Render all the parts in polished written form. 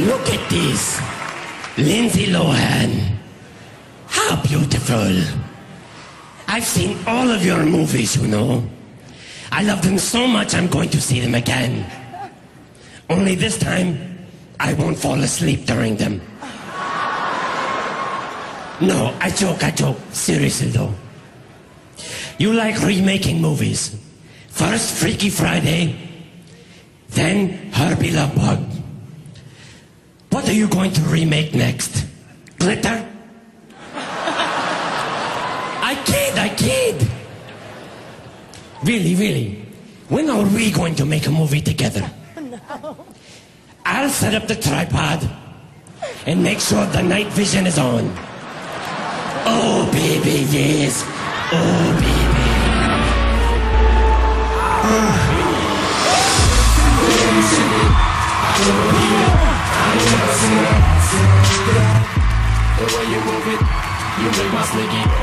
Look at this. Lindsay Lohan. How beautiful. I've seen all of your movies, you know. I love them so much I'm going to see them again. Only this time, I won't fall asleep during them. No, I joke. Seriously though. You like remaking movies. First Freaky Friday, then Herbie Love Bug. What are you going to remake next? Glitter? I kid. Really. When are we going to make a movie together? No. I'll set up the tripod and make sure the night vision is on. Oh, baby, yes. Oh, baby. The way you move it, you make my sneaky go.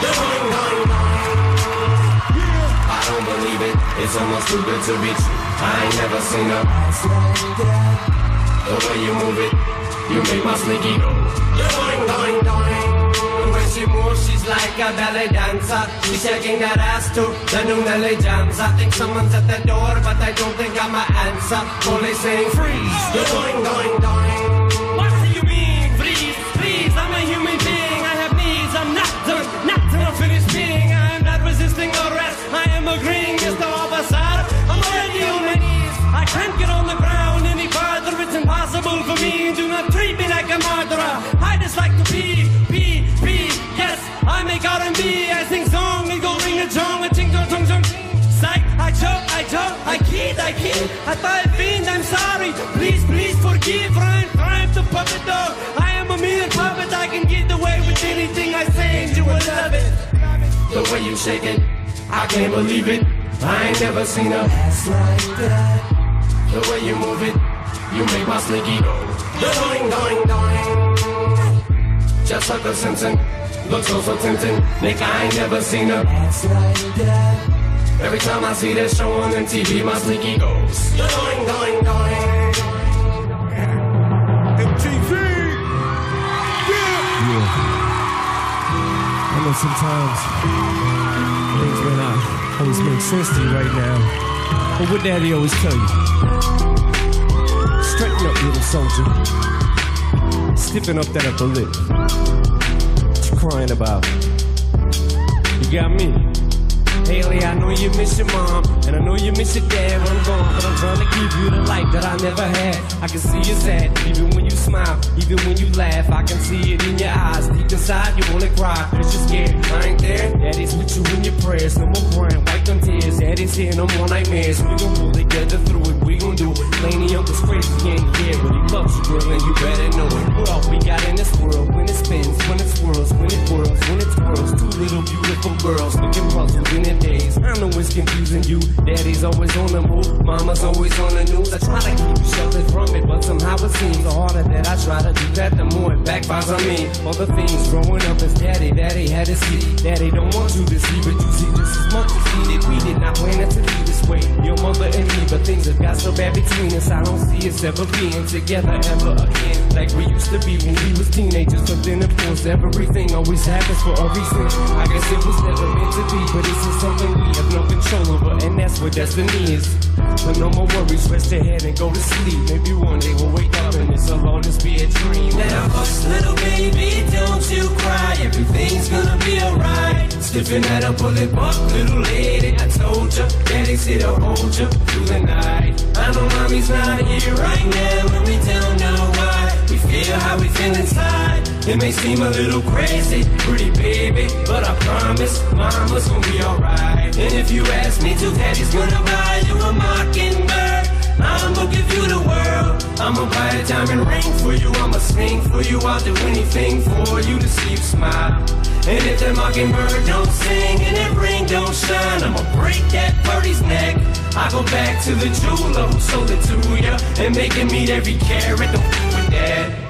I don't believe it, it's almost too good to be true. I ain't never seen a ass like that. The way you move it, you make my sneaky go. When she moves, she's like a ballet dancer. She's shaking that ass to the new Nelly jams. I think someone's at the door, but I don't think I'm an answer. Only saying freeze. Going. What do you mean, freeze? Please, I'm a human being. I have needs. I'm not done finished being. I am not resisting arrest. I am agreeing, Mr. Officer. I'm already on my knees. I can't get on the ground any farther. It's impossible for me. Do not treat me like a murderer. I just like to be. Yes, I make R&B. I sing song and go ring a dong. I ting dong dong dong. Psych, I joke, I kid. I thought fiend, I'm sorry. Please forgive. Rhyme the puppet dog. I am a mere puppet. I can get away with anything I say and you will love it. The way you shake it, I can't believe it. I ain't never seen a ass like that. The way you move it, you make my sneaky go. Doing. Just like a Simpson, looks so tempting. Nick, I ain't never seen a ass like that. Every time I see that show on MTV, my sneaky goes. Doing. MTV! Yeah! I know sometimes things may not always make sense to you right now, but what Daddy always tell you, straighten up, little soldier. Stiffen up that upper lip. What you crying about? You got me. Haley, I know you miss your mom, and I know you miss your dad when I'm gone, but I'm trying to give you the life that I never had. I can see you sad, even when you smile, even when you laugh. I can see it in your eyes, deep inside you wanna cry, cause you're scared. I ain't there, Daddy's with you in your prayers. No more crying, wipe them tears. Daddy's here, no more nightmares. We gon' pull together through it, we gon' do it. Laney Uncle's crazy, he ain't here, but he loves you, girl, and you better know it. We're all we got in this world, when it spins, when it swirls, when it whirls, when it twirls. Two little beautiful girls looking puzzled in their days. I know it's confusing you. Daddy's always on the move, mama's always on the news. I try to keep you sheltered from it, but somehow it seems the harder that I try to do that, the more it backfires on me. All the things growing up as daddy had to see. Daddy don't want you to see, but you see just as much as he did. We did not plan it to be this way, your mother and me, but things have got so bad between us. I don't see us ever being together ever again, like we used to be when we was teenagers. But then of course everything always happens for a reason. I guess it was never meant to be, but it's just something we have no control over, and that's what destiny is. But no more worries, rest your head and go to sleep. Maybe one day we'll wake up and this will all just be a dream. Now hush, little baby, don't you cry. Everything's gonna be alright. Stiffen that up, pull it up, little lady. I told ya, Daddy's here to hold ya through the night. I know mommy's not here right now, and we don't know why. We feel how we feel inside. It may seem a little crazy, pretty baby, but I promise mama's gonna be alright. And if you ask me to, Daddy's gonna buy you a mockingbird. I'ma give you the world. I'ma buy a diamond ring for you. I'ma sing for you. I'll do anything for you to see you smile. And if that mockingbird don't sing and that ring don't shine, I'ma break that birdie's neck. I go back to the jeweler who sold it to ya and make him meet every carat. Don't f with that.